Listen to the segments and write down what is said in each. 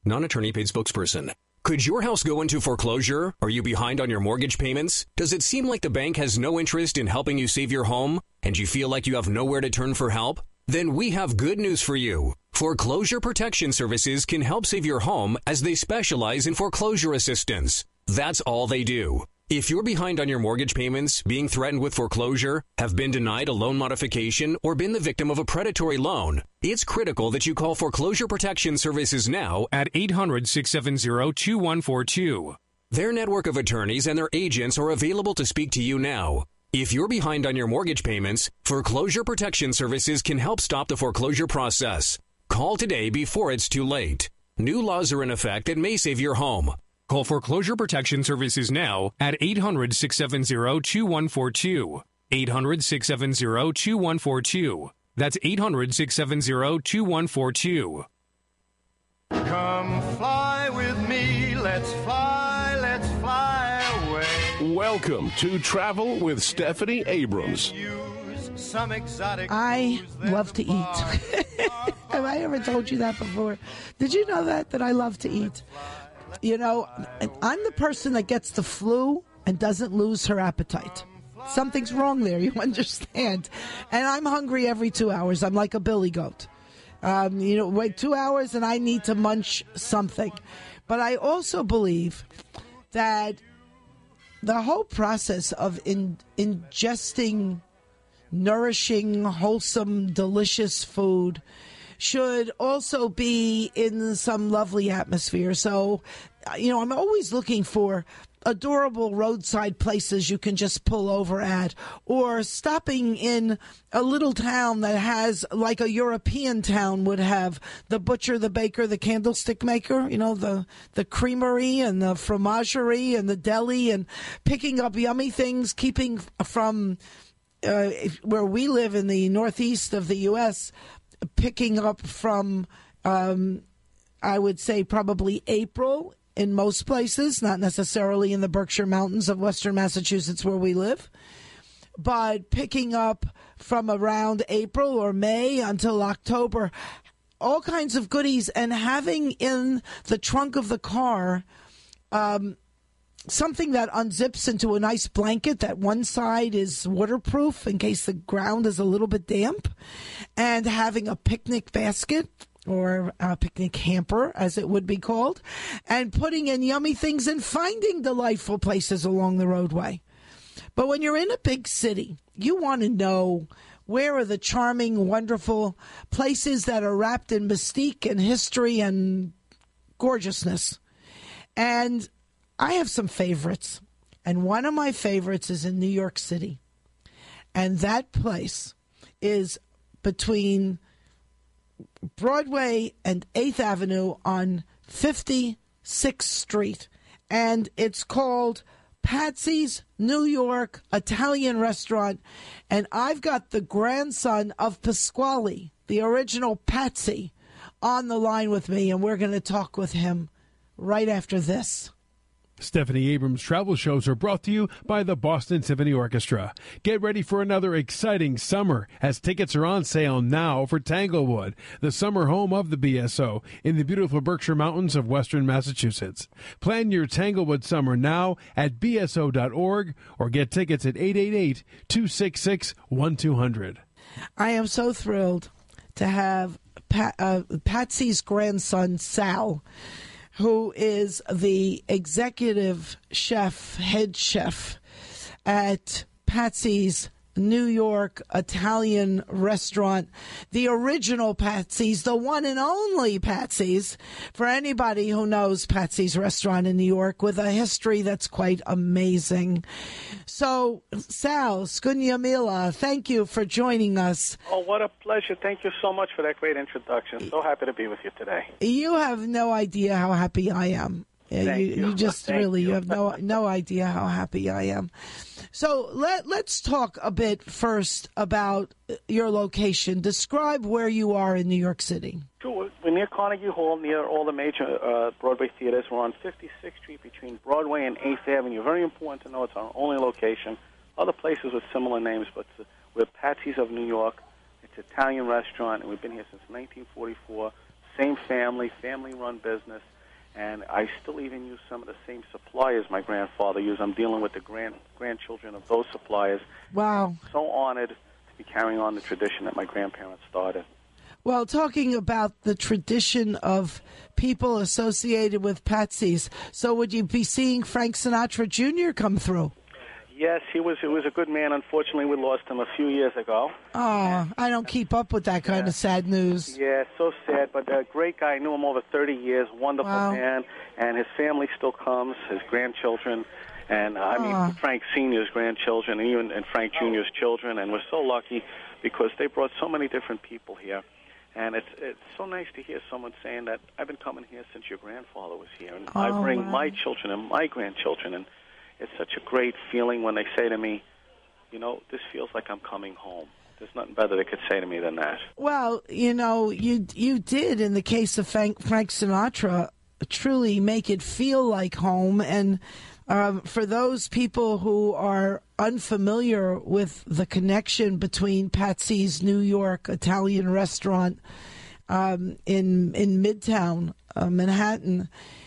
non-attorney paid spokesperson. Could your house go into foreclosure? Are you behind on your mortgage payments? Does it seem like the bank has no interest in helping you save your home? And you feel like you have nowhere to turn for help? Then we have good news for you. Foreclosure Protection Services can help save your home as they specialize in foreclosure assistance. That's all they do. If you're behind on your mortgage payments, being threatened with foreclosure, have been denied a loan modification, or been the victim of a predatory loan, it's critical that you call Foreclosure Protection Services now at 800-670-2142. Their network of attorneys and their agents are available to speak to you now. If you're behind on your mortgage payments, Foreclosure Protection Services can help stop the foreclosure process. Call today before it's too late. New laws are in effect that may save your home. Call Foreclosure Protection Services now at 800-670-2142. 800-670-2142. That's 800-670-2142. Come fly with me, let's fly away. Welcome to Travel with Stephanie Abrams. I love to eat. Have I ever told you that before? Did you know that I love to eat? You know, I'm the person that gets the flu and doesn't lose her appetite. Something's wrong there, you understand. And I'm hungry every 2 hours. I'm like a billy goat. Wait 2 hours and I need to munch something. But I also believe that the whole process of ingesting nourishing, wholesome, delicious food should also be in some lovely atmosphere. So, I'm always looking for adorable roadside places you can just pull over at, or stopping in a little town that has, like a European town would have, the butcher, the baker, the candlestick maker, the creamery and the fromagerie and the deli, and picking up yummy things, keeping from where we live in the northeast of the U.S., picking up from, I would say, probably April in most places, not necessarily in the Berkshire Mountains of Western Massachusetts where we live, but picking up from around April or May until October, all kinds of goodies, and having in the trunk of the car something that unzips into a nice blanket that one side is waterproof in case the ground is a little bit damp, and having a picnic basket or a picnic hamper, as it would be called, and putting in yummy things and finding delightful places along the roadway. But when you're in a big city, you want to know where are the charming, wonderful places that are wrapped in mystique and history and gorgeousness. And I have some favorites, and one of my favorites is in New York City. And that place is between Broadway and 8th Avenue on 56th Street. And it's called Patsy's New York Italian Restaurant. And I've got the grandson of Pasquale, the original Patsy, on the line with me, and we're going to talk with him right after this. Stephanie Abrams travel shows are brought to you by the Boston Symphony Orchestra. Get ready for another exciting summer as tickets are on sale now for Tanglewood, the summer home of the BSO in the beautiful Berkshire Mountains of Western Massachusetts. Plan your Tanglewood summer now at bso.org or get tickets at 888-266-1200. I am so thrilled to have Patsy's grandson, Sal, who is the executive chef, head chef at Patsy's New York Italian Restaurant, the original Patsy's, the one and only Patsy's, for anybody who knows Patsy's Restaurant in New York, with a history that's quite amazing. So, Sal Scugnamilla, thank you for joining us. Oh, what a pleasure. Thank you so much for that great introduction. So happy to be with you today. You have no idea how happy I am. You just really, you have no idea how happy I am. So let's talk a bit first about your location. Describe where you are in New York City. Sure. We're near Carnegie Hall, near all the major Broadway theaters. We're on 56th Street between Broadway and 8th Avenue. Very important to know it's our only location. Other places with similar names, but we're Patsy's of New York. It's an Italian restaurant, and we've been here since 1944, same family-run business, and I still even use some of the same suppliers my grandfather used. I'm dealing with the grandchildren of those suppliers. Wow. So honored to be carrying on the tradition that my grandparents started. Well, talking about the tradition of people associated with Patsy's, so would you be seeing Frank Sinatra Jr. come through? Yes, he was a good man. Unfortunately, we lost him a few years ago. Oh, I don't keep up with that kind of sad news. Yeah, so sad, but a great guy. I knew him over 30 years, wonderful man, and his family still comes, his grandchildren, and I mean Frank Sr.'s grandchildren, and Frank Jr.'s children, and we're so lucky because they brought so many different people here. And it's so nice to hear someone saying that I've been coming here since your grandfather was here, and I bring my children and my grandchildren, and it's such a great feeling when they say to me, you know, this feels like I'm coming home. There's nothing better they could say to me than that. Well, you know, you did, in the case of Frank Sinatra, truly make it feel like home, and for those people who are unfamiliar with the connection between Patsy's New York Italian restaurant in Midtown Manhattan,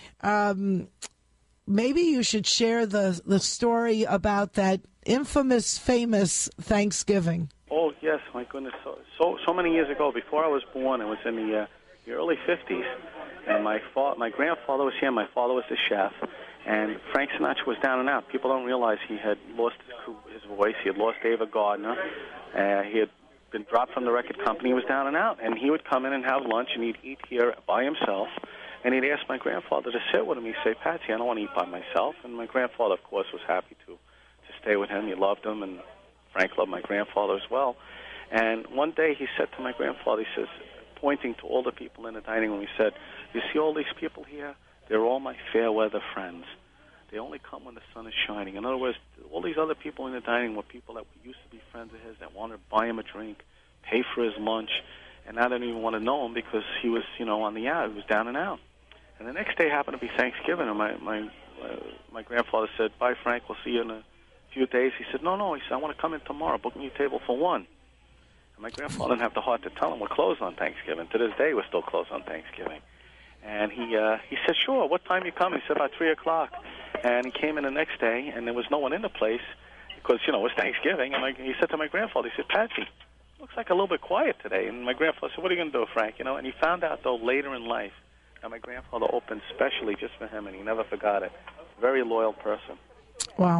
maybe you should share the story about that famous Thanksgiving. Oh yes, my goodness! So many years ago, before I was born, it was in the early '50s, and my grandfather was here. My father was the chef. And Frank Sinatra was down and out. People don't realize he had lost his voice. He had lost Ava Gardner. He had been dropped from the record company. He was down and out. And he would come in and have lunch, and he'd eat here by himself. And he'd ask my grandfather to sit with him. He'd say, Patsy, I don't want to eat by myself. And my grandfather, of course, was happy to stay with him. He loved him, and Frank loved my grandfather as well. And one day he said to my grandfather, he says, pointing to all the people in the dining room, he said, you see all these people here? They're all my fair-weather friends. They only come when the sun is shining. In other words, all these other people in the dining room were people that used to be friends of his, that wanted to buy him a drink, pay for his lunch, and I didn't even want to know him because he was, on the out. He was down and out. And the next day happened to be Thanksgiving, and my grandfather said, bye, Frank, we'll see you in a few days. He said, no, he said, I want to come in tomorrow. Book me a table for one. And my grandfather didn't have the heart to tell him we're closed on Thanksgiving. To this day, we're still closed on Thanksgiving. And he said, sure, what time you coming? He said, about 3 o'clock. And he came in the next day, and there was no one in the place because, it was Thanksgiving. And he said to my grandfather, he said, Patsy, looks like a little bit quiet today. And my grandfather said, what are you going to do, Frank? And he found out, though, later in life that my grandfather opened specially just for him, and he never forgot it. Very loyal person. Wow.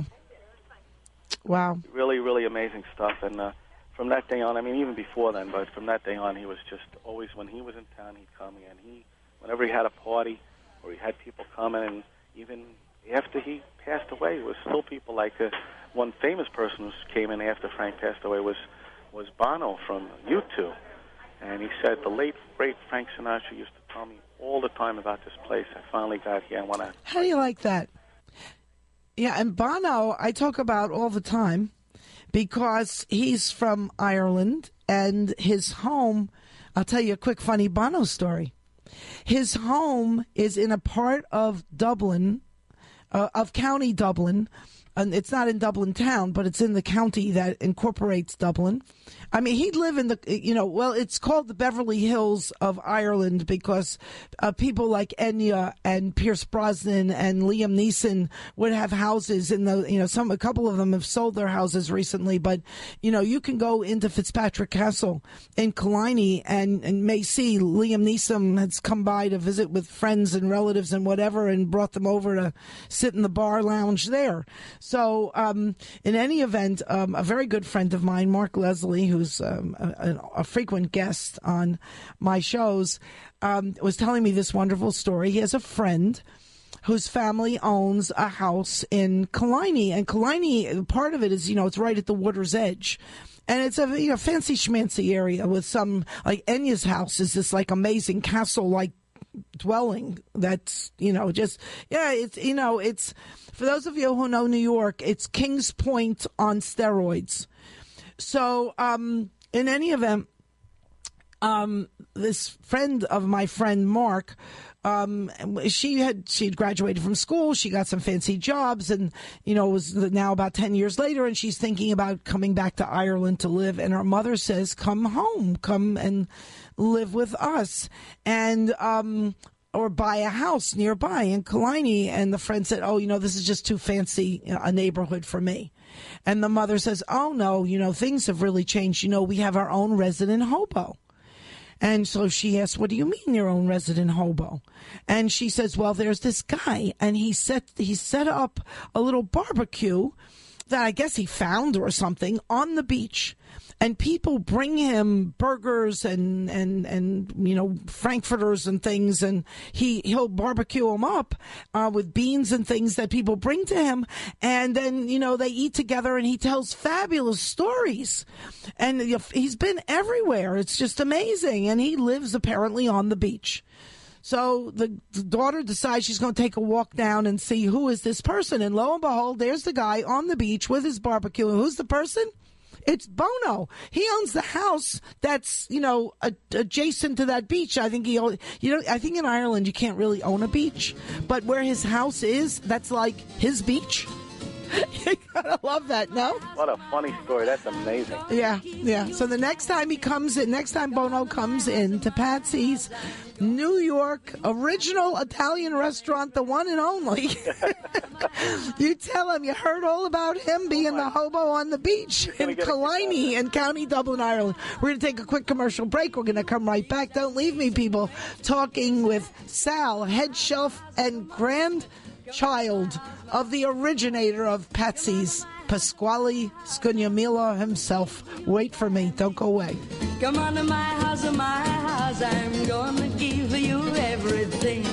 Really, really amazing stuff. And from that day on, even before then, but from that day on, he was just always, when he was in town, he'd come in. Whenever he had a party or he had people coming, and even after he passed away, there was still people like one famous person who came in after Frank passed away was Bono from U2. And he said, the late, great Frank Sinatra used to tell me all the time about this place. I finally got here. How do you like that? Yeah, and Bono, I talk about all the time because he's from Ireland, and his home, I'll tell you a quick funny Bono story. His home is in a part of Dublin, of County Dublin. And it's not in Dublin town, but it's in the county that incorporates Dublin. He'd live in it's called the Beverly Hills of Ireland because people like Enya and Pierce Brosnan and Liam Neeson would have houses in a couple of them have sold their houses recently, but, you can go into Fitzpatrick Castle in Killiney and may see Liam Neeson has come by to visit with friends and relatives and whatever and brought them over to sit in the bar lounge there. So, in any event, a very good friend of mine, Mark Leslie, who's a frequent guest on my shows, was telling me this wonderful story. He has a friend whose family owns a house in Killiney, and Killiney, part of it is, it's right at the water's edge. And it's a fancy schmancy area with some, like Enya's house is this like amazing castle-like dwelling that's, it's for those of you who know New York, it's Kings Point on steroids. So, in any event, this friend of my friend Mark she'd graduated from school. She got some fancy jobs, and it was now about 10 years later, and she's thinking about coming back to Ireland to live. And her mother says, "Come home, come and live with us," and or buy a house nearby in Killiney. And the friend said, "Oh, this is just too fancy a neighborhood for me." And the mother says, "Oh no, things have really changed. We have our own resident hobo." And so she asks, "What do you mean your own resident hobo?" And she says, "Well, there's this guy, and he set up a little barbecue that I guess he found or something on the beach. And people bring him burgers and frankfurters and things, and he'll barbecue them up with beans and things that people bring to him, and then they eat together, and he tells fabulous stories, and he's been everywhere. It's just amazing, and he lives apparently on the beach." So the daughter decides she's going to take a walk down and see who is this person, and lo and behold, there's the guy on the beach with his barbecue. And who's the person? It's Bono. He owns the house that's, adjacent to that beach. I think I think in Ireland you can't really own a beach, but where his house is, that's like his beach. You gotta love that, no? What a funny story. That's amazing. Yeah. So the next time Bono comes in to Patsy's New York original Italian restaurant, the one and only, you tell him you heard all about him being the hobo on the beach in Killiney in County Dublin, Ireland. We're going to take a quick commercial break. We're going to come right back. Don't leave me, people. Talking with Sal, head chef and grandchild of the originator of Patsy's, Pasquale Scugnamillo himself. Wait for me. Don't go away. Come on to my house, I'm gonna give you everything.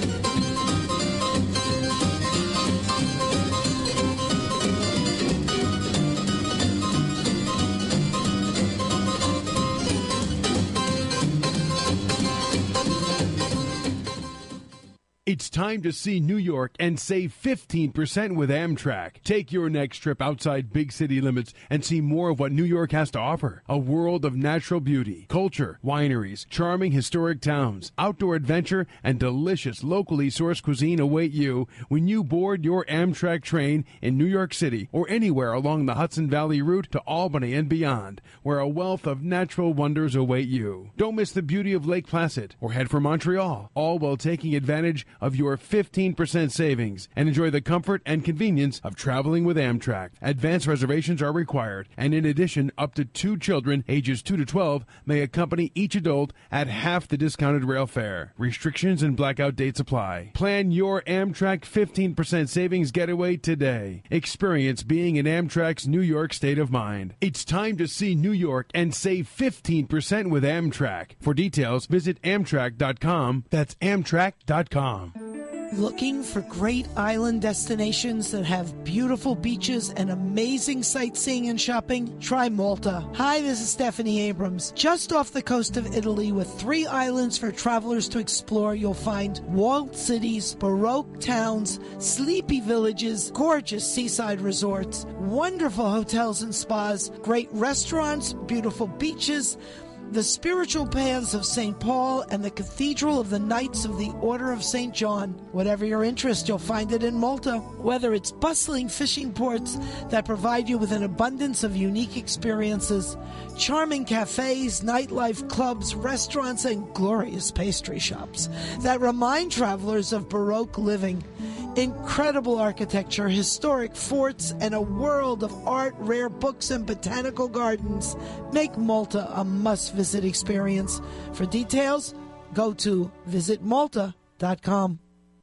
It's time to see New York and save 15% with Amtrak. Take your next trip outside big city limits and see more of what New York has to offer. A world of natural beauty, culture, wineries, charming historic towns, outdoor adventure, and delicious locally sourced cuisine await you when you board your Amtrak train in New York City or anywhere along the Hudson Valley route to Albany and beyond, where a wealth of natural wonders await you. Don't miss the beauty of Lake Placid or head for Montreal, all while taking advantage of your 15% savings and enjoy the comfort and convenience of traveling with Amtrak. Advance reservations are required, and in addition, up to 2 children ages 2 to 12 may accompany each adult at half the discounted rail fare. Restrictions and blackout dates apply. Plan your Amtrak 15% savings getaway today. Experience being in Amtrak's New York state of mind. It's time to see New York and save 15% with Amtrak. For details, visit Amtrak.com. That's Amtrak.com. Looking for great island destinations that have beautiful beaches and amazing sightseeing and shopping? Try Malta. Hi, this is Stephanie Abrams. Just off the coast of Italy with 3 islands for travelers to explore, you'll find walled cities, Baroque towns, sleepy villages, gorgeous seaside resorts, wonderful hotels and spas, great restaurants, beautiful beaches, the spiritual paths of St. Paul, and the Cathedral of the Knights of the Order of St. John. Whatever your interest, you'll find it in Malta. Whether it's bustling fishing ports that provide you with an abundance of unique experiences, charming cafes, nightlife, clubs, restaurants, and glorious pastry shops that remind travelers of Baroque living, incredible architecture, historic forts, and a world of art, rare books, and botanical gardens make Malta a must-visit experience. For details, go to visitmalta.com.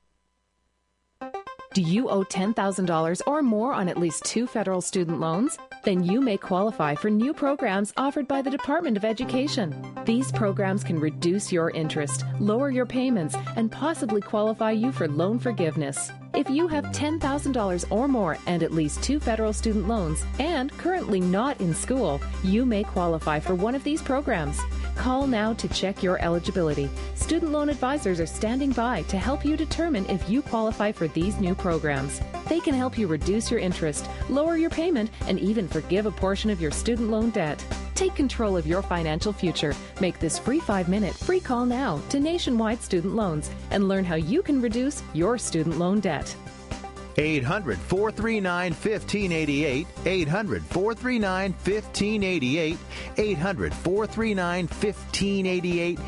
Do you owe $10,000 or more on at least 2 federal student loans? Then you may qualify for new programs offered by the Department of Education. These programs can reduce your interest, lower your payments, and possibly qualify you for loan forgiveness. If you have $10,000 or more and at least 2 federal student loans and currently not in school, you may qualify for one of these programs. Call now to check your eligibility. Student loan advisors are standing by to help you determine if you qualify for these new programs. They can help you reduce your interest, lower your payment, and even forgive a portion of your student loan debt. Take control of your financial future. Make this free 5-minute free call now to Nationwide Student Loans and learn how you can reduce your student loan debt. 800-439-1588, 800-439-1588, 800-439-1588,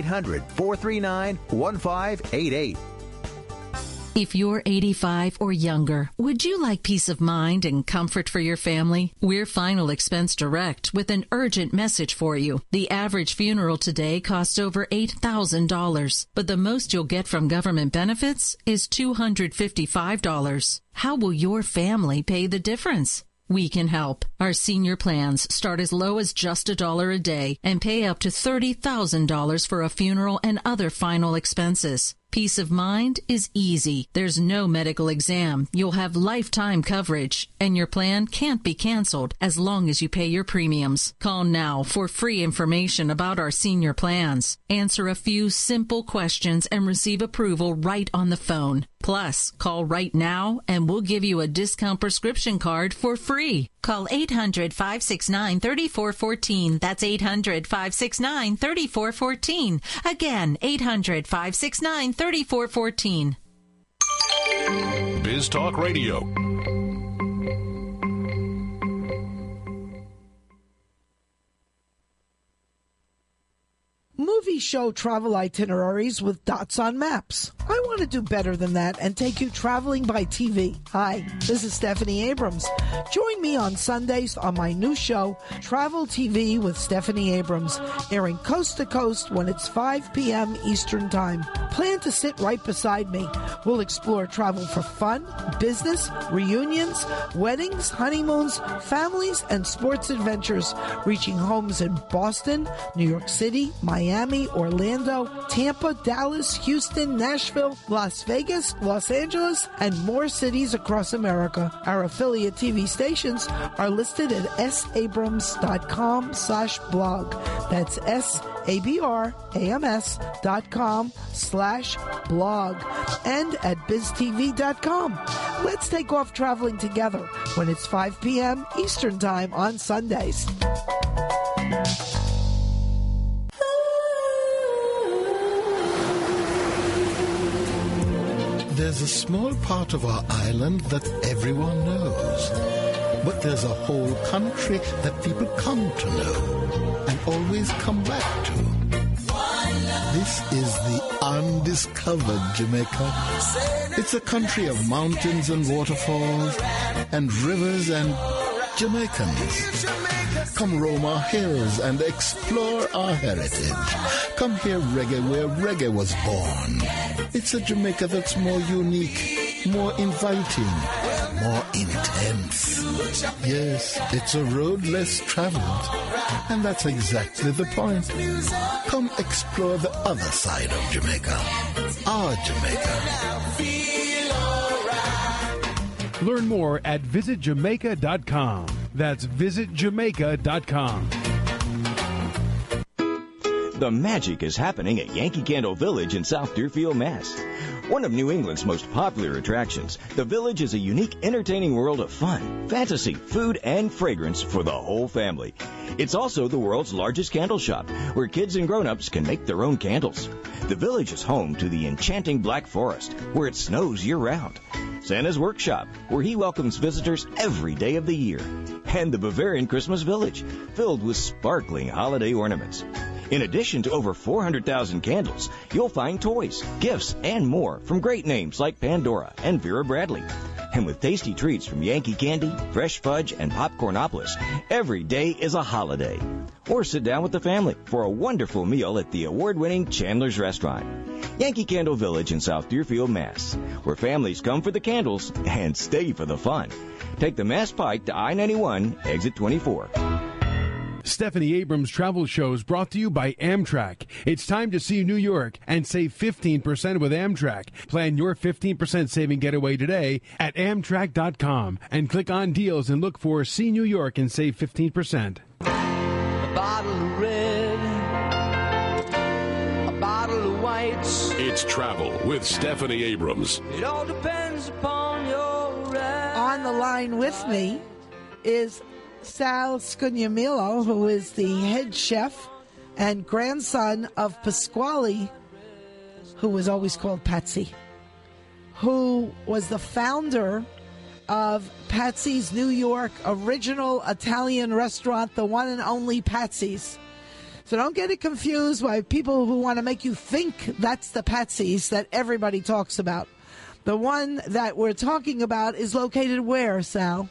800-439-1588. If you're 85 or younger, would you like peace of mind and comfort for your family? We're Final Expense Direct with an urgent message for you. The average funeral today costs over $8,000, but the most you'll get from government benefits is $255. How will your family pay the difference? We can help. Our senior plans start as low as just $1 a day and pay up to $30,000 for a funeral and other final expenses. Peace of mind is easy. There's no medical exam. You'll have lifetime coverage, and your plan can't be canceled as long as you pay your premiums. Call now for free information about our senior plans. Answer a few simple questions and receive approval right on the phone. Plus, call right now and we'll give you a discount prescription card for free. Call 800-569-3414. That's 800-569-3414. Again, 800-569-3414. Biz Talk Radio. Movie show travel itineraries with dots on maps. I want to do better than that and take you traveling by TV. Hi, this is Stephanie Abrams. Join me on Sundays on my new show, Travel TV with Stephanie Abrams, airing coast to coast when it's 5 p.m. Eastern Time. Plan to sit right beside me. We'll explore travel for fun, business, reunions, weddings, honeymoons, families, and sports adventures, reaching homes in Boston, New York City, Miami, Orlando, Tampa, Dallas, Houston, Nashville, Las Vegas, Los Angeles, and more cities across America. Our affiliate TV stations are listed at sabrams.com/blog. That's sabrams.com/blog and at biztv.com. Let's take off traveling together when it's 5 p.m. Eastern Time on Sundays. There's a small part of our island that everyone knows. But there's a whole country that people come to know and always come back to. This is the undiscovered Jamaica. It's a country of mountains and waterfalls and rivers and Jamaicans. Come roam our hills and explore our heritage. Come hear reggae where reggae was born. It's a Jamaica that's more unique, more inviting, more intense. Yes, it's a road less traveled. And that's exactly the point. Come explore the other side of Jamaica. Our Jamaica. Learn more at visitjamaica.com. That's visitjamaica.com. The magic is happening at Yankee Candle Village in South Deerfield, Mass. One of New England's most popular attractions, the Village is a unique, entertaining world of fun, fantasy, food, and fragrance for the whole family. It's also the world's largest candle shop, where kids and grown-ups can make their own candles. The Village is home to the enchanting Black Forest, where it snows year-round. Santa's Workshop, where he welcomes visitors every day of the year. And the Bavarian Christmas Village, filled with sparkling holiday ornaments. In addition to over 400,000 candles, you'll find toys, gifts, and more from great names like Pandora and Vera Bradley. And with tasty treats from Yankee Candy, Fresh Fudge, and Popcornopolis, every day is a holiday. Or sit down with the family for a wonderful meal at the award-winning Chandler's Restaurant. Yankee Candle Village in South Deerfield, Mass., where families come for the candles and stay for the fun. Take the Mass Pike to I-91, exit 24. Stephanie Abrams Travel Shows brought to you by Amtrak. It's time to see New York and save 15% with Amtrak. Plan your 15% saving getaway today at Amtrak.com and click on deals and look for See New York and save 15%. A bottle of red, It's Travel with Stephanie Abrams. It all depends upon your ride. On the line with me is Sal Scugnamillo, who is the head chef and grandson of Pasquale, who was always called Patsy, who was the founder of Patsy's New York original Italian restaurant, the one and only Patsy's. So don't get it confused by people who want to make you think that's the Patsy's that everybody talks about. The one that we're talking about is located where, Sal?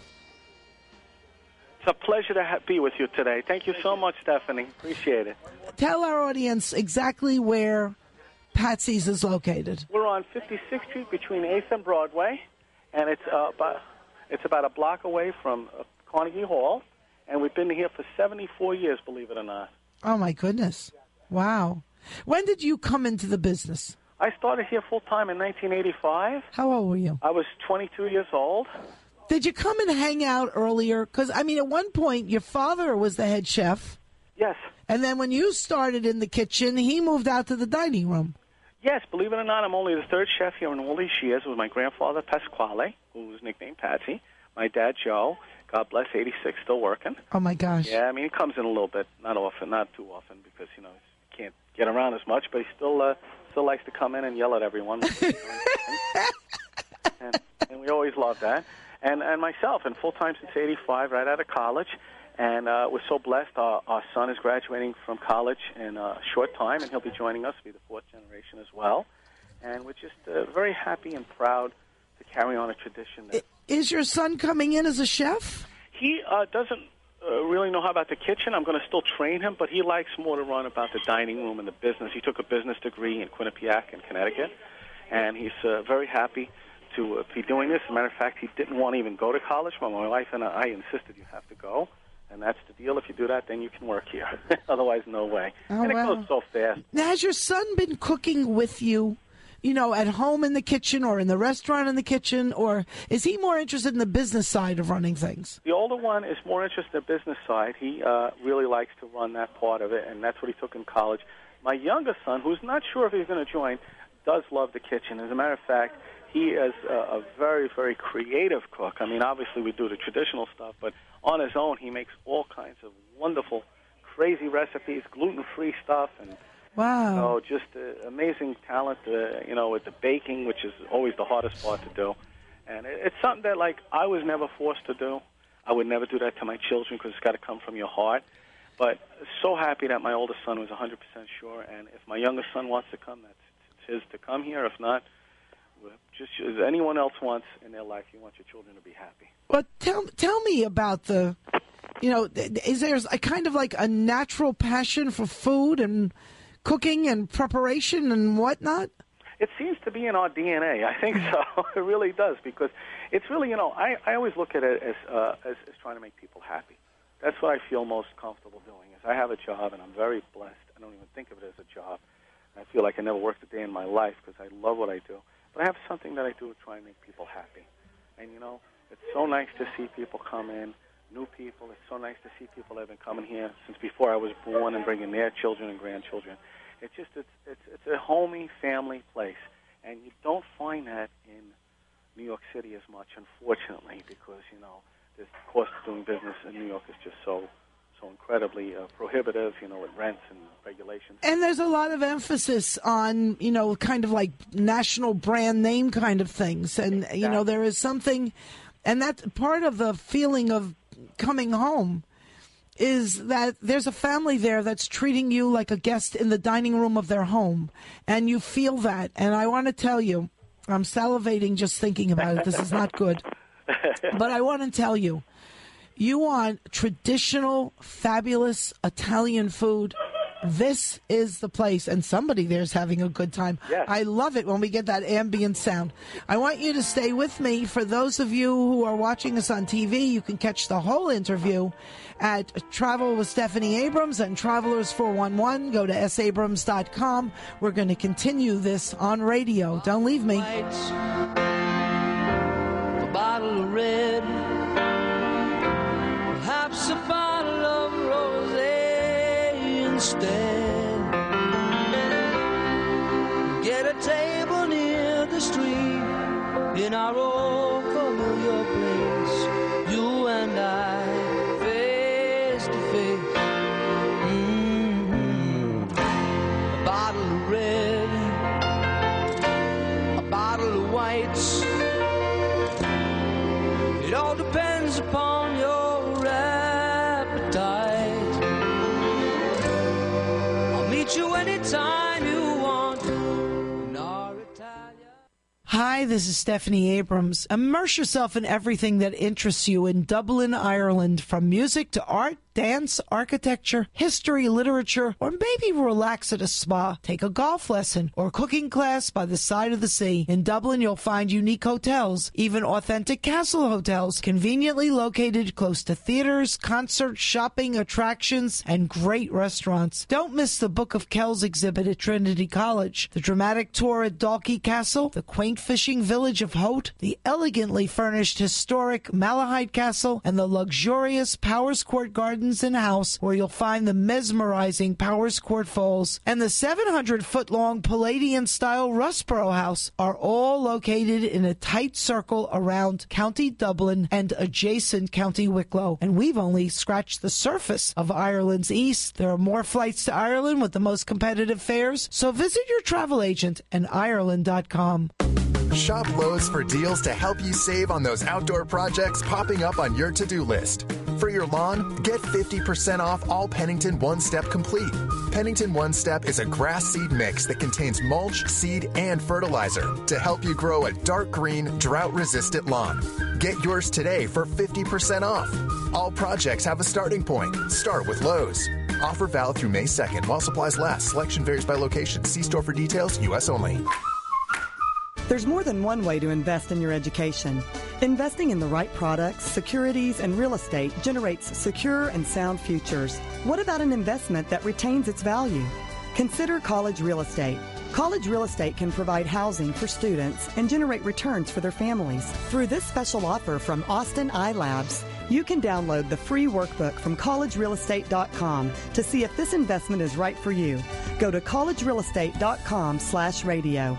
It's a pleasure to be with you today. Thank you so much, Stephanie. Appreciate it. Tell our audience exactly where Patsy's is located. We're on 56th Street between 8th and Broadway, and it's about a block away from Carnegie Hall, and we've been here for 74 years, believe it or not. Oh, my goodness. Wow. When did you come into the business? I started here full-time in 1985. How old were you? I was 22 years old. Did you come and hang out earlier? Because, I mean, at one point, your father was the head chef. Yes. And then when you started in the kitchen, he moved out to the dining room. Yes, believe it or not, I'm only the third chef here in all these years. It was my grandfather, Pasquale, who was nicknamed Patsy. My dad, Joe, God bless, 86, still working. Oh, my gosh. Yeah, I mean, he comes in a little bit, not often, not too often, because, you know, he can't get around as much, but he still likes to come in and yell at everyone. and we always love that. And myself, in full-time since 85, right out of college. And we're so blessed. Our son is graduating from college in a short time, and he'll be joining us, be the fourth generation as well. And we're just very happy and proud to carry on a tradition. Is your son coming in as a chef? He doesn't really know how about the kitchen. I'm going to still train him, but he likes more to run about the dining room and the business. He took a business degree in Quinnipiac in Connecticut, and he's very happy to be doing this. As a matter of fact, he didn't want to even go to college, but my wife and I insisted you have to go. And that's the deal. If you do that, then you can work here. Otherwise, no way. Oh, and it wow. goes so fast. Now, has your son been cooking with you, you know, at home in the kitchen or in the restaurant in the kitchen? Or is he more interested in the business side of running things? The older one is more interested in the business side. He really likes to run that part of it, and that's what he took in college. My younger son, who's not sure if he's going to join, does love the kitchen. As a matter of fact, he is a very, very creative cook. I mean, obviously we do the traditional stuff, but on his own he makes all kinds of wonderful, crazy recipes, gluten-free stuff, and wow, just amazing talent, with the baking, which is always the hardest part to do. And it's something that, like, I was never forced to do. I would never do that to my children because it's got to come from your heart. But so happy that my oldest son was 100% sure, and if my youngest son wants to come, it's his to come here. If not, just as anyone else wants in their life, you want your children to be happy. But tell me about is there a kind of like a natural passion for food and cooking and preparation and whatnot? It seems to be in our DNA. I think so. It really does, because it's really, I always look at it as trying to make people happy. That's what I feel most comfortable doing. Is I have a job, and I'm very blessed. I don't even think of it as a job. I feel like I never worked a day in my life because I love what I do. But I have something that I do to try and make people happy. And, it's so nice to see people come in, new people. It's so nice to see people that have been coming here since before I was born and bringing their children and grandchildren. It's a homey family place. And you don't find that in New York City as much, unfortunately, because, the cost of doing business in New York is just so incredibly prohibitive, with rents and regulations. And there's a lot of emphasis on, kind of like national brand name kind of things. And, Exactly. There is something, and that's part of the feeling of coming home is that there's a family there that's treating you like a guest in the dining room of their home. And you feel that. And I want to tell you, I'm salivating just thinking about it. This is not good. But I want to tell you, you want traditional, fabulous Italian food, this is the place. And somebody there's having a good time. Yes. I love it when we get that ambient sound. I want you to stay with me. For those of you who are watching us on TV, you can catch the whole interview at Travel with Stephanie Abrams and Travelers 411. Go to sabrams.com. We're going to continue this on radio. Don't leave me. A bottle of red, perhaps a bottle of rosé instead. tomorrow, come to your place, you and I, face to face. A bottle of red, a bottle of whites. It all depends upon your appetite. I'll meet you anytime you want. Hi, this is Stephanie Abrams. Immerse yourself in everything that interests you in Dublin, Ireland, from music to art, dance, architecture, history, literature, or maybe relax at a spa, take a golf lesson, or cooking class by the side of the sea. In Dublin, you'll find unique hotels, even authentic castle hotels, conveniently located close to theaters, concerts, shopping, attractions, and great restaurants. Don't miss the Book of Kells exhibit at Trinity College, the dramatic tour at Dalkey Castle, the quaint fishing village of Hote, the elegantly furnished historic Malahide Castle, and the luxurious Powers Court Gardens and House, where you'll find the mesmerizing Powers Court Falls, and the 700-foot-long Palladian-style Rusborough House are all located in a tight circle around County Dublin and adjacent County Wicklow. And we've only scratched the surface of Ireland's east. There are more flights to Ireland with the most competitive fares, so visit your travel agent and Ireland.com. Shop Lowe's for deals to help you save on those outdoor projects popping up on your to-do list. For your lawn, get 50% off all Pennington One Step Complete. Pennington One Step is a grass seed mix that contains mulch, seed, and fertilizer to help you grow a dark green, drought-resistant lawn. Get yours today for 50% off. All projects have a starting point. Start with Lowe's. Offer valid through May 2nd while supplies last. Selection varies by location. See store for details. U.S. only. There's more than one way to invest in your education. Investing in the right products, securities, and real estate generates secure and sound futures. What about an investment that retains its value? Consider College Real Estate. College Real Estate can provide housing for students and generate returns for their families. Through this special offer from Austin iLabs, you can download the free workbook from collegerealestate.com to see if this investment is right for you. Go to collegerealestate.com/radio.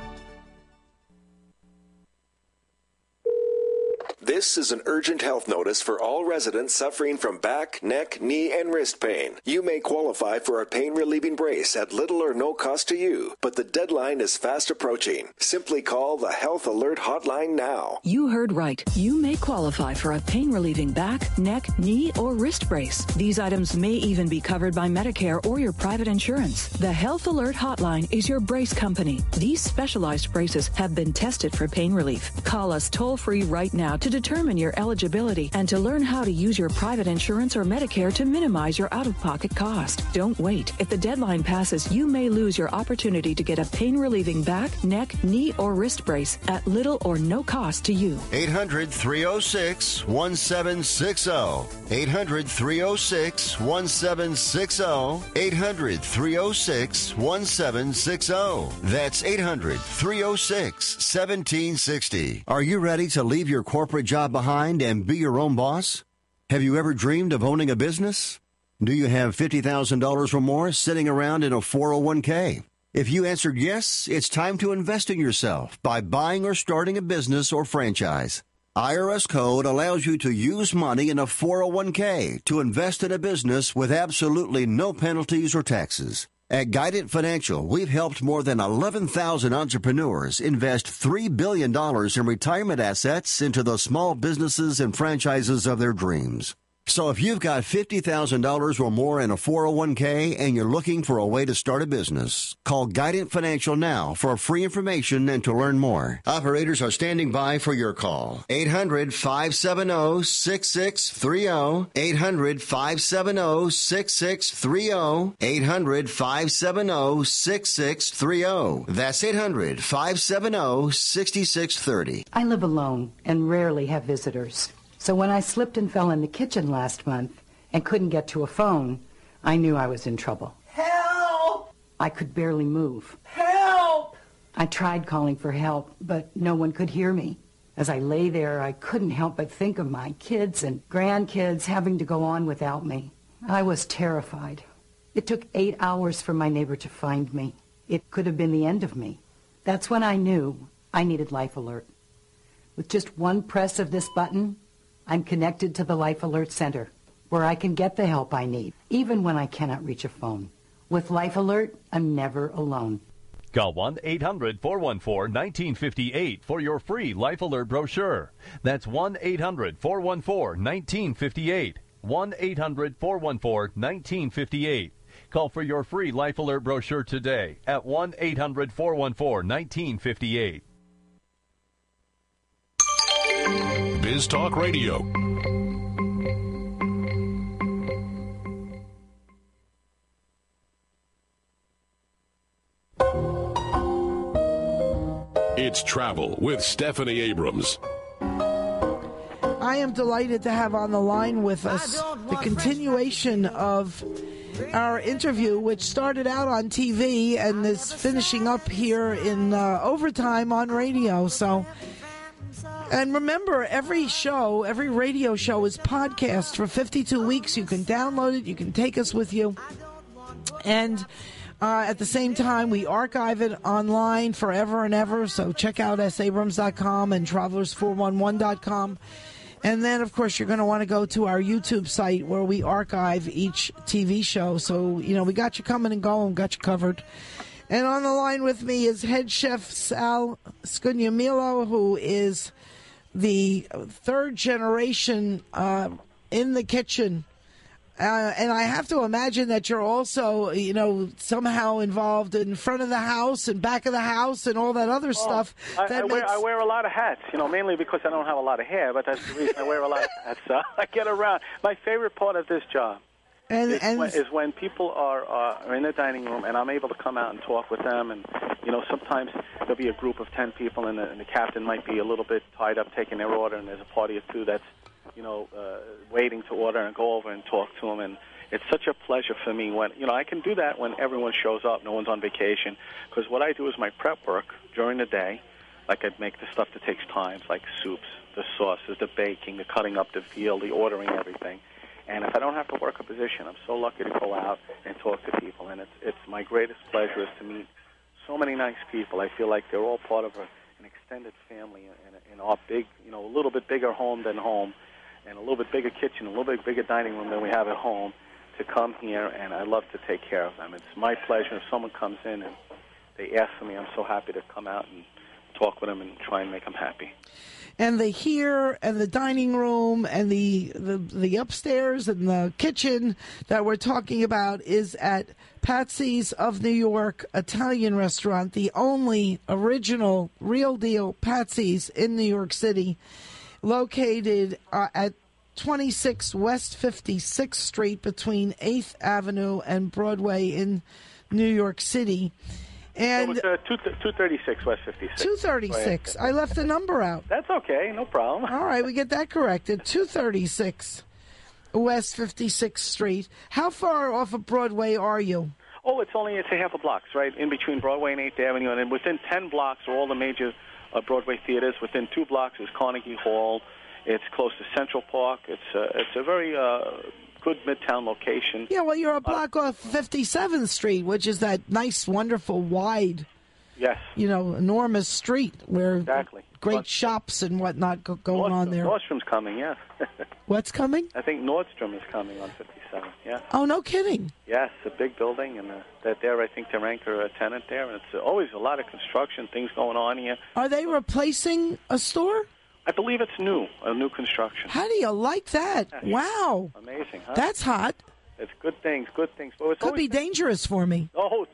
This is an urgent health notice for all residents suffering from back, neck, knee, and wrist pain. You may qualify for a pain-relieving brace at little or no cost to you, but the deadline is fast approaching. Simply call the Health Alert Hotline now. You heard right. You may qualify for a pain-relieving back, neck, knee, or wrist brace. These items may even be covered by Medicare or your private insurance. The Health Alert Hotline is your brace company. These specialized braces have been tested for pain relief. Call us toll-free right now to determine your eligibility and to learn how to use your private insurance or Medicare to minimize your out-of-pocket cost. Don't wait. If the deadline passes, you may lose your opportunity to get a pain-relieving back, neck, knee, or wrist brace at little or no cost to you. 800-306-1760. 800-306-1760. 800-306-1760. That's 800-306-1760. Are you ready to leave your corporate job behind and be your own boss? Have you ever dreamed of owning a business? Do you have $50,000 or more sitting around in a 401k? If you answered yes, it's time to invest in yourself by buying or starting a business or franchise. IRS code allows you to use money in a 401k to invest in a business with absolutely no penalties or taxes. At Guidant Financial, we've helped more than 11,000 entrepreneurs invest $3 billion in retirement assets into the small businesses and franchises of their dreams. So if you've got $50,000 or more in a 401k and you're looking for a way to start a business, call Guidant Financial now for free information and to learn more. Operators are standing by for your call. 800-570-6630. 800-570-6630. 800-570-6630. That's 800-570-6630. I live alone and rarely have visitors. So when I slipped and fell in the kitchen last month and couldn't get to a phone, I knew I was in trouble. Help! I could barely move. Help! I tried calling for help, but no one could hear me. As I lay there, I couldn't help but think of my kids and grandkids having to go on without me. I was terrified. It took 8 hours for my neighbor to find me. It could have been the end of me. That's when I knew I needed Life Alert. With just one press of this button, I'm connected to the Life Alert Center, where I can get the help I need, even when I cannot reach a phone. With Life Alert, I'm never alone. Call 1-800-414-1958 for your free Life Alert brochure. That's 1-800-414-1958. 1-800-414-1958. Call for your free Life Alert brochure today at 1-800-414-1958. Biz Talk Radio. It's Travel with Stephanie Abrams. I am delighted to have on the line with us the continuation of our interview, which started out on TV and is finishing up here in overtime on radio. So, and remember, every radio show is podcast for 52 weeks. You can download it. You can take us with you. And at the same time, we archive it online forever and ever. So check out sabrams.com and travelers411.com. And then, of course, you're going to want to go to our YouTube site where we archive each TV show. So, we got you coming and going, got you covered. And on the line with me is head chef Sal Scugnamillo, who is the third generation in the kitchen. And I have to imagine that you're also, somehow involved in front of the house and back of the house and all that other stuff. I wear a lot of hats, mainly because I don't have a lot of hair, but that's the reason I wear a lot of hats. So I get around. My favorite part of this job is when people are in the dining room and I'm able to come out and talk with them. And, sometimes there'll be a group of 10 people and the captain might be a little bit tied up taking their order, and there's a party or two that's waiting to order and go over and talk to them. And it's such a pleasure for me when, I can do that when everyone shows up, no one's on vacation, because what I do is my prep work during the day. Like I make the stuff that takes time, like soups, the sauces, the baking, the cutting up the veal, the ordering everything. And if I don't have to work a position, I'm so lucky to go out and talk to people. And it's my greatest pleasure is to meet so many nice people. I feel like they're all part of an extended family in our big, a little bit bigger home than home, and a little bit bigger kitchen, a little bit bigger dining room than we have at home, to come here, and I love to take care of them. It's my pleasure if someone comes in and they ask for me. I'm so happy to come out and talk with them and try and make them happy. And the here and the dining room and the upstairs and the kitchen that we're talking about is at Patsy's of New York Italian restaurant, the only original, real deal Patsy's in New York City, located at 26 West 56th Street between 8th Avenue and Broadway in New York City. And so it's 236 West 56th. 236. I left the number out. That's okay, no problem. All right, we get that corrected. 236 West 56th Street. How far off of Broadway are you? Oh, it's a half a block, right in between Broadway and 8th Avenue, and then within 10 blocks are all the major Broadway theaters. Within 2 blocks is Carnegie Hall. It's close to Central Park. It's a very good midtown location. Yeah, well, you're a block off 57th Street, which is that nice, wonderful, wide, yes, enormous street where exactly great shops and whatnot going on there. Nordstrom's coming, yeah. What's coming? I think Nordstrom is coming on 57, yeah. Oh, no kidding. Yes, a big building, and they're, I think, their anchor tenant there, and it's always a lot of construction, things going on here. Are they replacing a store? I believe it's new, a new construction. How do you like that? Yeah. Wow. Amazing, huh? That's hot. It's good things, good things. But it's could be dangerous for me. Oh,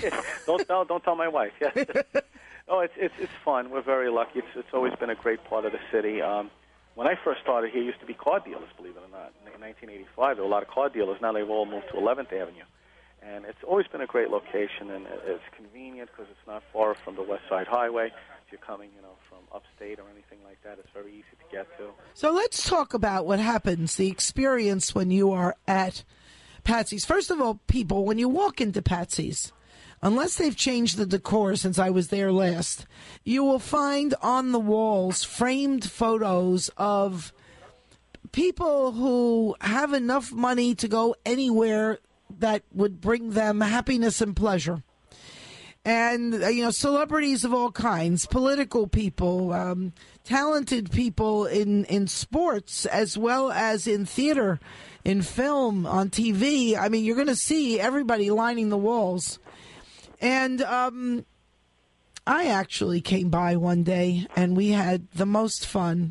don't tell my wife. Yeah. Oh, it's fun. We're very lucky. It's always been a great part of the city. When I first started here, used to be car dealers, believe it or not. In 1985, there were a lot of car dealers. Now they've all moved to 11th Avenue. And it's always been a great location, and it's convenient because it's not far from the West Side Highway. If you're coming, from upstate or anything like that, it's very easy to get to. So let's talk about what happens, the experience when you are at Patsy's. First of all, people, when you walk into Patsy's, unless they've changed the decor since I was there last, you will find on the walls framed photos of people who have enough money to go anywhere that would bring them happiness and pleasure. And, celebrities of all kinds, political people, talented people in sports as well as in theater, in film, on TV. I mean, you're going to see everybody lining the walls. And I actually came by one day, and we had the most fun.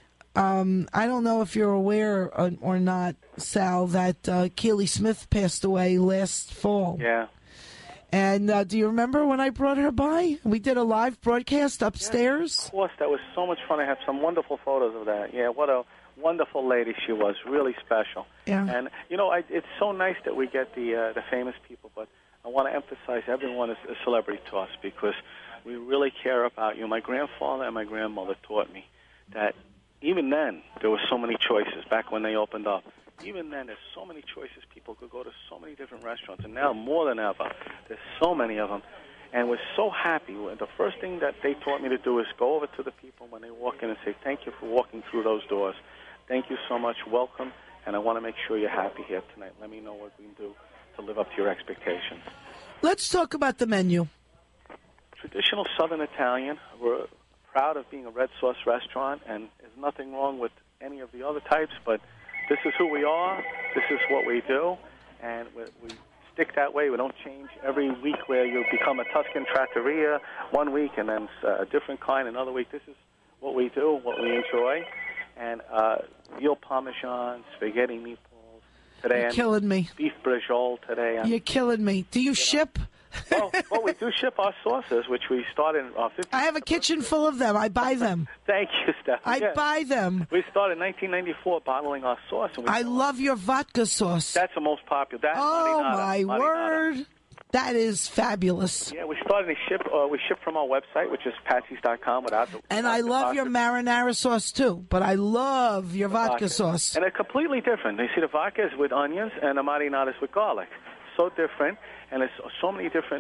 I don't know if you're aware or not, Sal, that Keely Smith passed away last fall. Yeah. And do you remember when I brought her by? We did a live broadcast upstairs. Of course, that was so much fun. I have some wonderful photos of that. Yeah, what a wonderful lady she was. Really special. Yeah. And, it's so nice that we get the famous people, but I want to emphasize everyone is a celebrity to us because we really care about you. My grandfather and my grandmother taught me that even then there were so many choices back when they opened up. Even then, there's so many choices. People could go to so many different restaurants, and now more than ever, there's so many of them. And we're so happy. The first thing that they taught me to do is go over to the people when they walk in and say, thank you for walking through those doors. Thank you so much. Welcome. And I want to make sure you're happy here tonight. Let me know what we can do to live up to your expectations. Let's talk about the menu. Traditional Southern Italian. We're proud of being a red sauce restaurant, and there's nothing wrong with any of the other types, but this is who we are. This is what we do, and we stick that way. We don't change every week where you become a Tuscan trattoria one week and then a different kind another week. This is what we do, what we enjoy, and veal parmesan, spaghetti meatballs. Today, You're killing me. Beef braciole today. You're killing me. Do you ship? Well, we do ship our sauces, which we started in 50. I have a kitchen full of them. I buy them. Thank you, Steph. I buy them. We started in 1994 bottling our sauce. And I love your vodka sauce. That's the most popular. That's my word. That is fabulous. Yeah, we started to ship. We ship from our website, which is patsys.com. And I love your marinara sauce, too. But I love your vodka sauce. And they're completely different. You see, the vodka is with onions, and the marinara is with garlic. So different. And there's so many different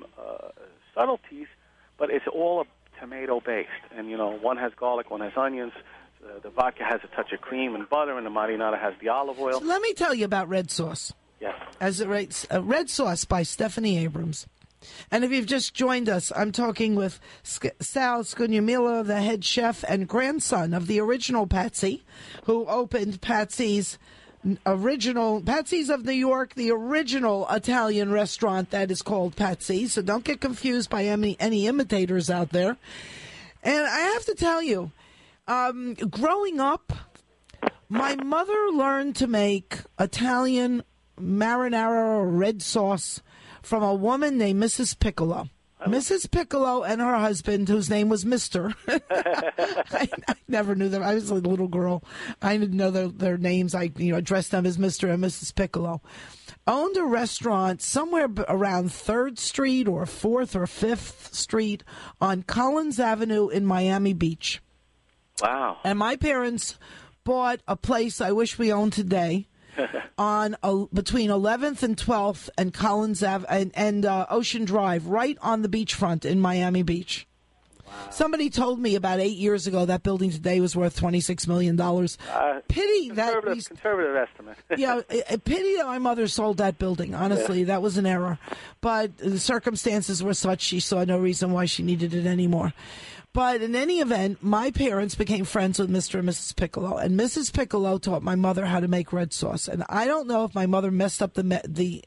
subtleties, but it's all tomato-based. And, one has garlic, one has onions. The vodka has a touch of cream and butter, and the marinara has the olive oil. So let me tell you about red sauce. Yes. As it rates, Red Sauce by Stephanie Abrams. And if you've just joined us, I'm talking with Sal Scugnamillo, the head chef and grandson of the original Patsy, who opened Patsy's of New York, the original Italian restaurant that is called Patsy's. So don't get confused by any imitators out there. And I have to tell you, growing up, my mother learned to make Italian marinara or red sauce from a woman named Mrs. Piccolo. Mrs. Piccolo and her husband, whose name was Mr. I never knew them. I was a little girl. I didn't know their names. I addressed them as Mr. and Mrs. Piccolo. Owned a restaurant somewhere around 3rd Street or 4th or 5th Street on Collins Avenue in Miami Beach. Wow. And my parents bought a place I wish we owned today. On between 11th and 12th and Collins Ave and Ocean Drive, right on the beachfront in Miami Beach. Wow. Somebody told me about 8 years ago that building today was worth $26 million. Pity conservative estimate. Yeah, pity that my mother sold that building. Honestly, that was an error. But the circumstances were such she saw no reason why she needed it anymore. But in any event, my parents became friends with Mr. and Mrs. Piccolo, and Mrs. Piccolo taught my mother how to make red sauce. And I don't know if my mother messed up the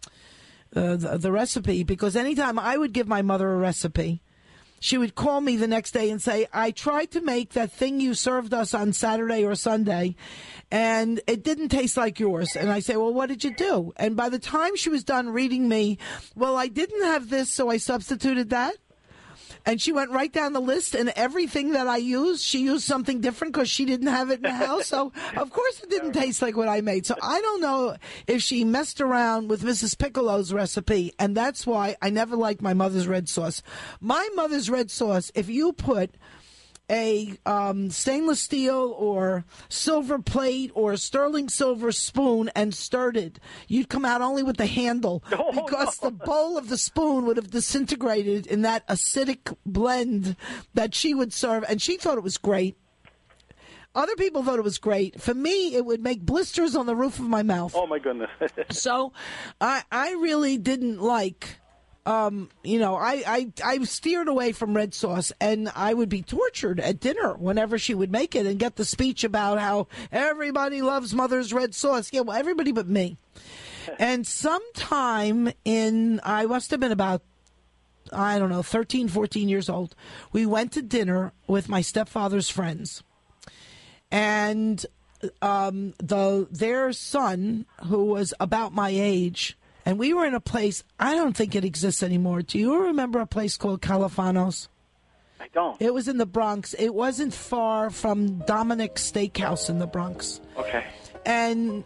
recipe, because anytime I would give my mother a recipe, she would call me the next day and say, I tried to make that thing you served us on Saturday or Sunday, and it didn't taste like yours. And I say, well, what did you do? And by the time she was done reading me, well, I didn't have this, so I substituted that. And she went right down the list, and everything that I used, she used something different because she didn't have it in the house. So, of course, it didn't taste like what I made. So I don't know if she messed around with Mrs. Piccolo's recipe, and that's why I never liked my mother's red sauce. My mother's red sauce, if you put a stainless steel or silver plate or sterling silver spoon and stirred it, you'd come out only with the handle, because the bowl of the spoon would have disintegrated in that acidic blend that she would serve, and she thought it was great. Other people thought it was great. For me, it would make blisters on the roof of my mouth. Oh, my goodness. So I really didn't like I steered away from red sauce, and I would be tortured at dinner whenever she would make it and get the speech about how everybody loves Mother's red sauce. Yeah, well, everybody but me. And sometime I must have been about, 13, 14 years old, we went to dinner with my stepfather's friends. And their son, who was about my age, and we were in a place, I don't think it exists anymore. Do you remember a place called Califanos? I don't. It was in the Bronx. It wasn't far from Dominic's Steakhouse in the Bronx. Okay. And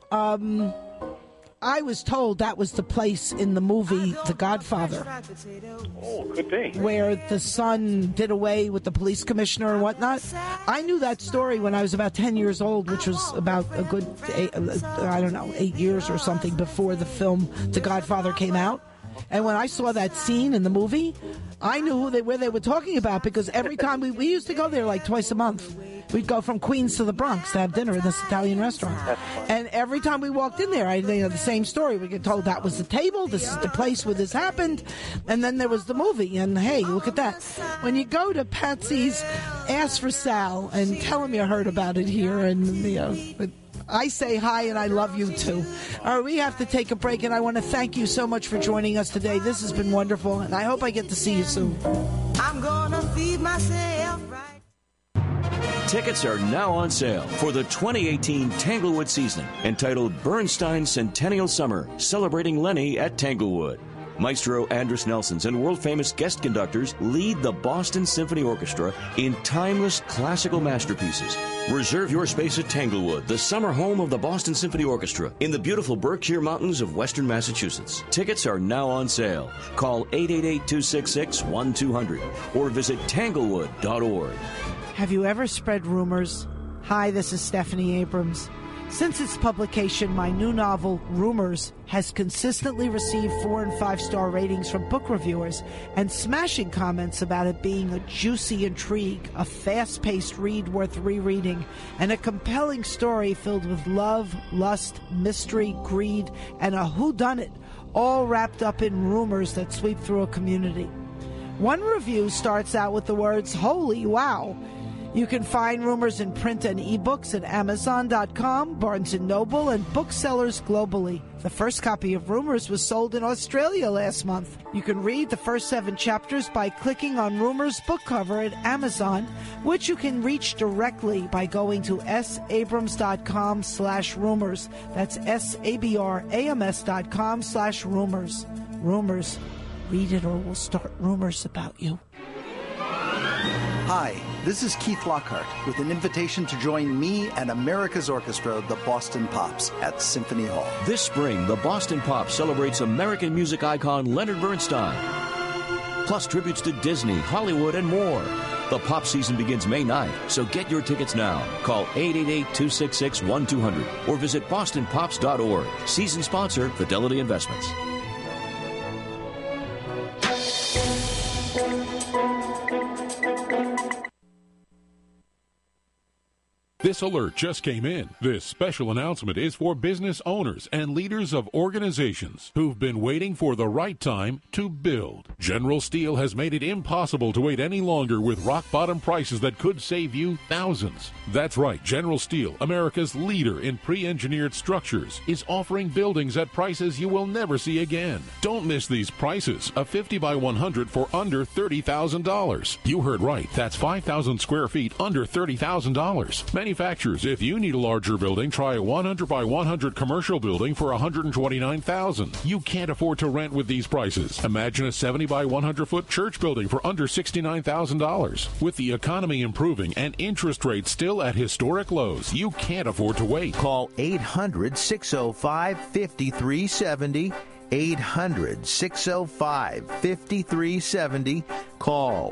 I was told that was the place in the movie The Godfather. Oh, could be. Where the son did away with the police commissioner and whatnot. I knew that story when I was about 10 years old, which was about a good, 8 years or something before the film The Godfather came out. And when I saw that scene in the movie, I knew where they were talking about, because every time we used to go there like twice a month. We'd go from Queens to the Bronx to have dinner in this Italian restaurant. And every time we walked in there, the same story. We get told that was the table, this is the place where this happened, and then there was the movie. And hey, look at that. When you go to Patsy's, ask for Sal and tell him you heard about it here, and I say hi and I love you too. All right, we have to take a break, and I want to thank you so much for joining us today. This has been wonderful, and I hope I get to see you soon. I'm gonna feed myself right. Tickets are now on sale for the 2018 Tanglewood season, entitled Bernstein Centennial Summer, celebrating Lenny at Tanglewood. Maestro Andris Nelsons and world-famous guest conductors lead the Boston Symphony Orchestra in timeless classical masterpieces. Reserve your space at Tanglewood, the summer home of the Boston Symphony Orchestra in the beautiful Berkshire Mountains of western Massachusetts. Tickets are now on sale. Call 888-266-1200 or visit tanglewood.org. Have you ever spread rumors? Hi, this is Stephanie Abrams. Since its publication, my new novel, Rumors, has consistently received 4- and 5-star ratings from book reviewers and smashing comments about it being a juicy intrigue, a fast-paced read worth rereading, and a compelling story filled with love, lust, mystery, greed, and a whodunit, all wrapped up in rumors that sweep through a community. One review starts out with the words, "Holy wow." You can find Rumors in print and ebooks at Amazon.com, Barnes & Noble, and booksellers globally. The first copy of Rumors was sold in Australia last month. You can read the first 7 chapters by clicking on Rumors book cover at Amazon, which you can reach directly by going to sabrams.com/rumors. That's sabrams.com/rumors. Rumors. Read it or we'll start rumors about you. Hi, this is Keith Lockhart with an invitation to join me and America's Orchestra, the Boston Pops, at Symphony Hall. This spring, the Boston Pops celebrates American music icon Leonard Bernstein, plus tributes to Disney, Hollywood, and more. The pop season begins May 9th, so get your tickets now. Call 888-266-1200 or visit bostonpops.org. Season sponsor, Fidelity Investments. This alert just came in. This special announcement is for business owners and leaders of organizations who've been waiting for the right time to build. General Steel has made it impossible to wait any longer with rock-bottom prices that could save you thousands. That's right, General Steel, America's leader in pre-engineered structures, is offering buildings at prices you will never see again. Don't miss these prices. A 50 by 100 for under $30,000. You heard right. That's 5,000 square feet under $30,000. Manufacturers, if you need a larger building, try a 100 by 100 commercial building for $129,000. You can't afford to rent with these prices. Imagine a 70 by 100 foot church building for under $69,000. With the economy improving and interest rates still at historic lows, you can't afford to wait. Call 800-605-5370. 800-605-5370. Call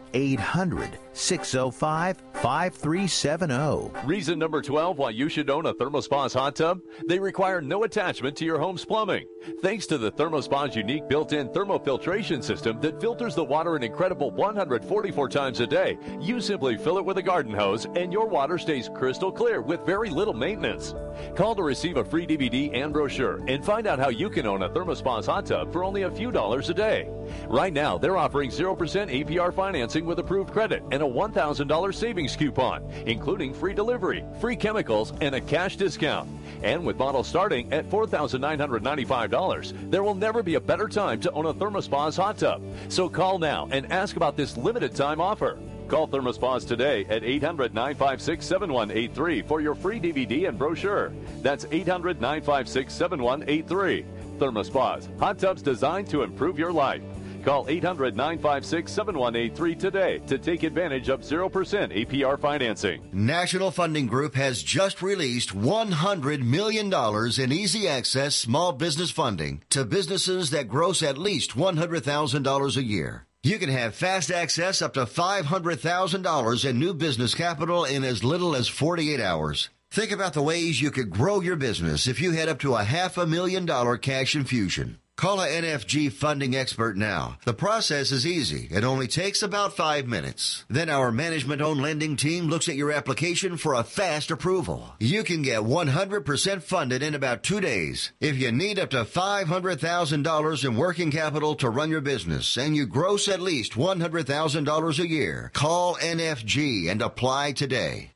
800-605-5370. Reason number 12 why you should own a ThermoSpa's hot tub? They require no attachment to your home's plumbing. Thanks to the ThermoSpa's unique built-in thermofiltration system that filters the water an incredible 144 times a day, you simply fill it with a garden hose and your water stays crystal clear with very little maintenance. Call to receive a free DVD and brochure and find out how you can own a ThermoSpa's hot tub for only a few dollars a day. Right now, they're offering 0% APR financing with approved credit and a $1,000 savings coupon, including free delivery, free chemicals, and a cash discount. And with models starting at $4,995, there will never be a better time to own a ThermoSpa's hot tub. So call now and ask about this limited time offer. Call ThermoSpa's today at 800-956-7183 for your free DVD and brochure. That's 800-956-7183. ThermoSpa's, hot tubs designed to improve your life. Call 800-956-7183 today to take advantage of 0% APR financing. National Funding Group has just released $100 million in easy access small business funding to businesses that gross at least $100,000 a year. You can have fast access up to $500,000 in new business capital in as little as 48 hours. Think about the ways you could grow your business if you had up to a $500,000 cash infusion. Call a NFG funding expert now. The process is easy. It only takes about 5 minutes. Then our management-owned lending team looks at your application for a fast approval. You can get 100% funded in about 2 days. If you need up to $500,000 in working capital to run your business and you gross at least $100,000 a year, call NFG and apply today.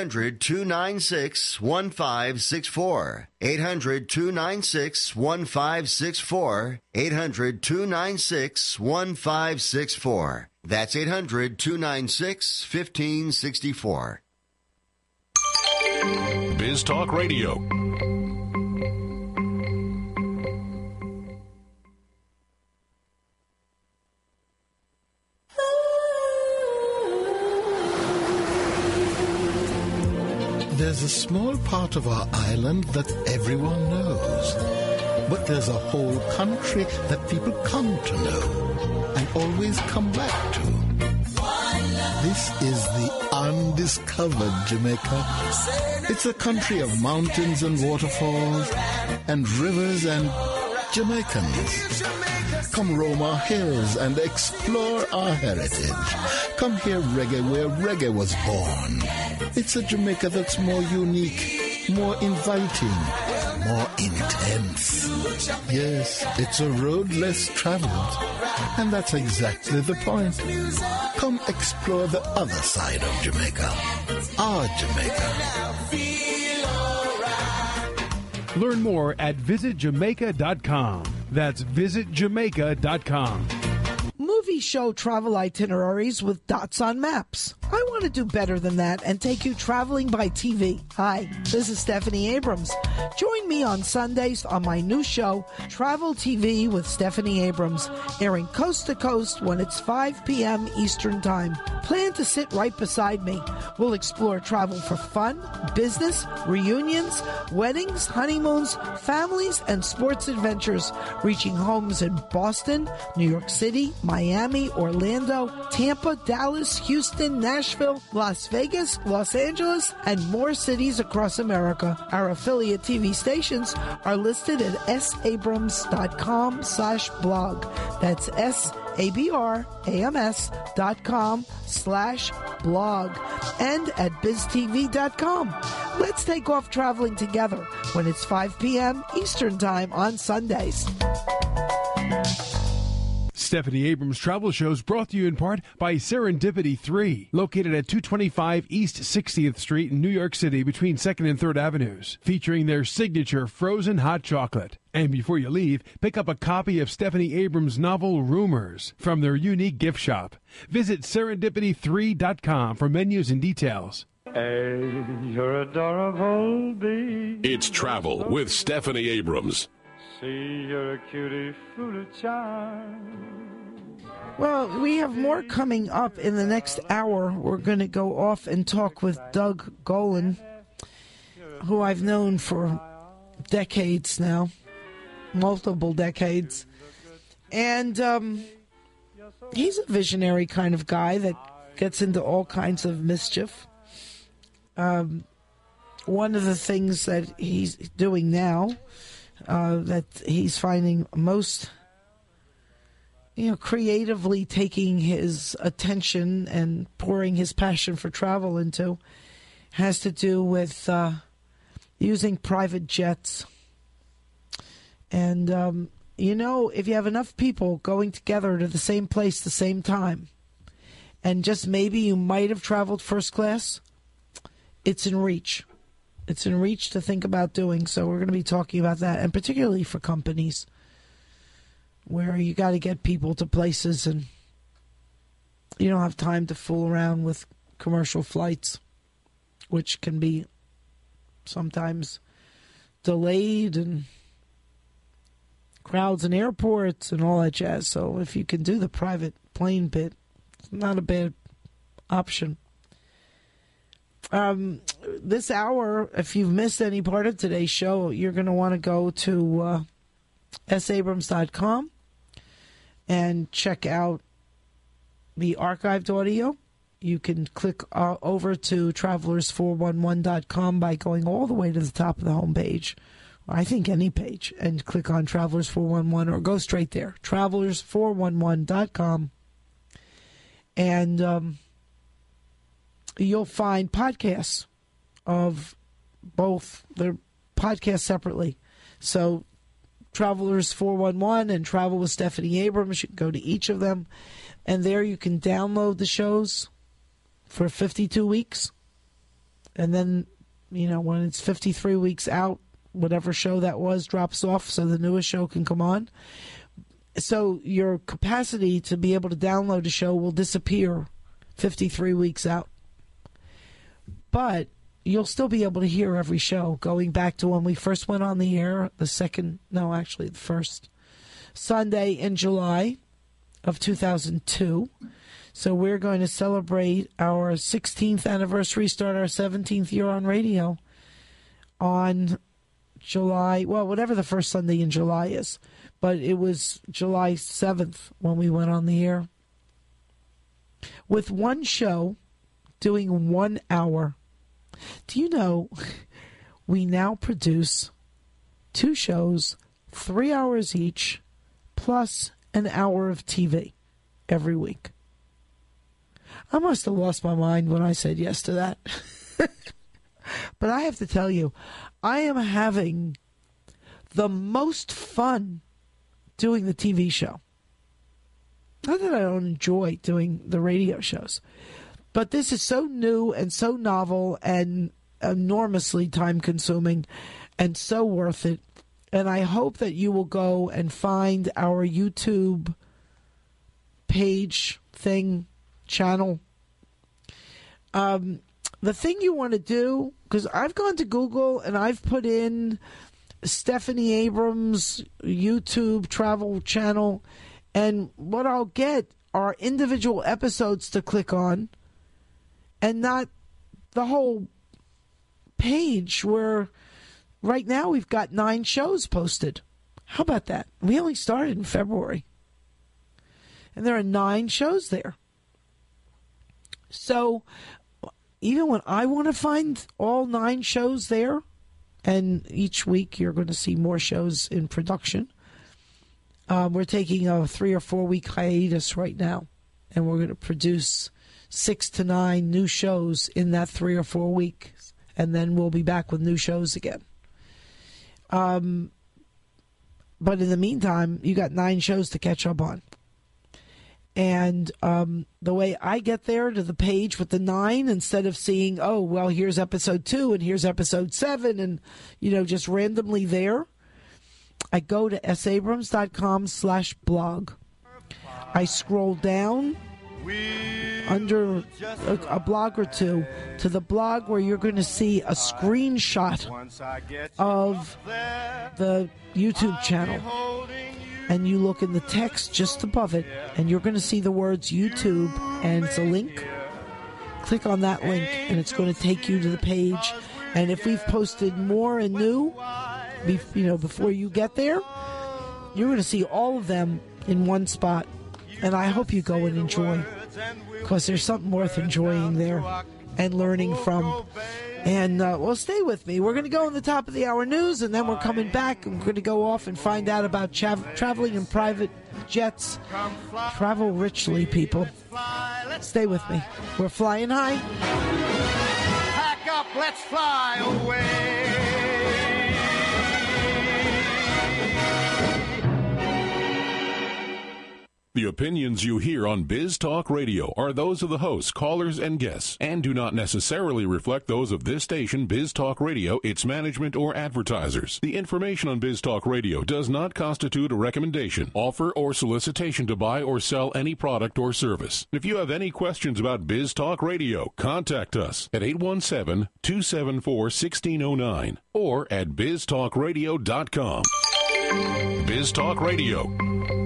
800-296-1564. 800-296-1564. 800-296-1564. That's 800-296-1564. Biz Talk Radio. There's a small part of our island that everyone knows. But there's a whole country that people come to know and always come back to. This is the undiscovered Jamaica. It's a country of mountains and waterfalls and rivers and Jamaicans. Come roam our hills and explore our heritage. Come hear reggae where reggae was born. It's a Jamaica that's more unique, more inviting, more intense. Yes, it's a road less traveled. And that's exactly the point. Come explore the other side of Jamaica. Our Jamaica. Learn more at visitjamaica.com. That's visitjamaica.com. Movie show travel itineraries with dots on maps. I want to do better than that and take you traveling by TV. Hi, this is Stephanie Abrams. Join me on Sundays on my new show, Travel TV with Stephanie Abrams, airing coast to coast when it's 5 p.m. Eastern Time. Plan to sit right beside me. We'll explore travel for fun, business, reunions, weddings, honeymoons, families, and sports adventures, reaching homes in Boston, New York City, Miami, Orlando, Tampa, Dallas, Houston, Nashville, Las Vegas, Los Angeles, and more cities across America. Our affiliate TV stations are listed at sabrams.com/blog. That's sabrams.com/blog and at biztv.com. Let's take off traveling together when it's 5 p.m. Eastern Time on Sundays. Stephanie Abrams Travel Shows brought to you in part by Serendipity 3, located at 225 East 60th Street in New York City between 2nd and 3rd Avenues, featuring their signature frozen hot chocolate. And before you leave, pick up a copy of Stephanie Abrams' novel Rumors from their unique gift shop. Visit serendipity3.com for menus and details. Hey, you're adorable, baby. It's Travel with Stephanie Abrams. See, you're a cutie, full of charm. Well, we have more coming up in the next hour. We're going to go off and talk with Doug Golan, who I've known for decades now, multiple decades. And he's a visionary kind of guy that gets into all kinds of mischief. One of the things that he's doing now, that he's finding most, creatively taking his attention and pouring his passion for travel into, has to do with using private jets. And, if you have enough people going together to the same place at the same time, and just maybe you might have traveled first class, it's in reach. It's in reach to think about doing. So we're going to be talking about that, and particularly for companies where you got to get people to places and you don't have time to fool around with commercial flights, which can be sometimes delayed and crowds in airports and all that jazz. So if you can do the private plane bit, it's not a bad option. This hour, if you've missed any part of today's show, you're going to want to go to sabrams.com and check out the archived audio. You can click over to travelers411.com by going all the way to the top of the homepage. I think any page, and click on Travelers 411, or go straight there, travelers411.com, and you'll find podcasts of both. They're podcasts separately. So Travelers 411 and Travel with Stephanie Abrams, you can go to each of them, and there you can download the shows for 52 weeks. And then, when it's 53 weeks out, whatever show that was drops off so the newest show can come on. So your capacity to be able to download a show will disappear 53 weeks out. But you'll still be able to hear every show going back to when we first went on the air, the first Sunday in July of 2002. So we're going to celebrate our 16th anniversary, start our 17th year on radio on July, whatever the first Sunday in July is. But it was July 7th when we went on the air. With one show, doing 1 hour. Do you know we now produce 2 shows, 3 hours each, plus an hour of TV every week? I must have lost my mind when I said yes to that. But I have to tell you, I am having the most fun doing the TV show. Not that I don't enjoy doing the radio shows, but this is so new and so novel and enormously time-consuming and so worth it. And I hope that you will go and find our YouTube page channel. The thing you want to do, because I've gone to Google and I've put in Stephanie Abrams YouTube travel channel, and what I'll get are individual episodes to click on and not the whole page, where right now we've got 9 shows posted. How about that? We only started in February, and there are 9 shows there. So even when I want to find all 9 shows there, and each week you're going to see more shows in production, we're taking a 3 or 4 week hiatus right now, and we're going to produce 6 to 9 new shows in that 3 or 4 weeks, and then we'll be back with new shows again. But in the meantime, you got 9 shows to catch up on. And the way I get there to the page with the 9, instead of seeing, here's episode 2 and here's episode 7 and, just randomly there, I go to sabrams.com/blog. I scroll down under a blog or two to the blog where you're going to see a screenshot of the YouTube channel. And you look in the text just above it, and you're going to see the words YouTube, and it's a link. Click on that link, and it's going to take you to the page. And if we've posted more and new, before you get there, you're going to see all of them in one spot. And I hope you go and enjoy, because there's something worth enjoying there and learning from. And well, stay with me. We're going to go on the top of the hour news, and then we're coming back. And we're going to go off and find out about traveling in private jets. Travel richly, people. Stay with me. We're flying high. Pack up, let's fly away. The opinions you hear on Biz Talk Radio are those of the hosts, callers, and guests, and do not necessarily reflect those of this station, Biz Talk Radio, its management, or advertisers. The information on Biz Talk Radio does not constitute a recommendation, offer, or solicitation to buy or sell any product or service. If you have any questions about Biz Talk Radio, contact us at 817-274-1609 or at biztalkradio.com. Biz Talk Radio.